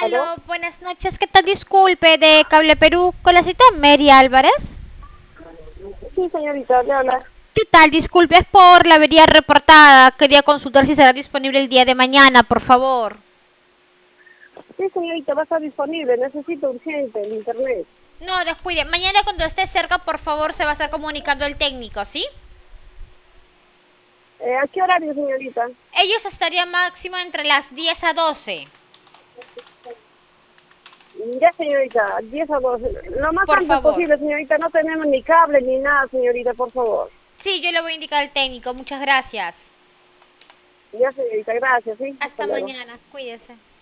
¿Aló? Aló, buenas noches. ¿Qué tal? Disculpe, de Cable Perú, con la cita Mary Álvarez. Sí, señorita, le habla. ¿Qué tal? Disculpe, es por la avería reportada. Quería consultar si será disponible el día de mañana, por favor. Sí, señorita, va a estar disponible. Necesito urgente el internet. No, descuide. Mañana cuando esté cerca, por favor, se va a estar comunicando el técnico, ¿sí? ¿A qué horario, señorita? Ellos estarían máximo entre las 10 a 12. Ya, señorita, 10 a 12. Lo más Por antes favor. posible, señorita. No tenemos ni cable ni nada, señorita, por favor. Sí, yo le voy a indicar al técnico. Muchas gracias. Ya, señorita, gracias, sí. Hasta Hasta luego. mañana. Cuídese.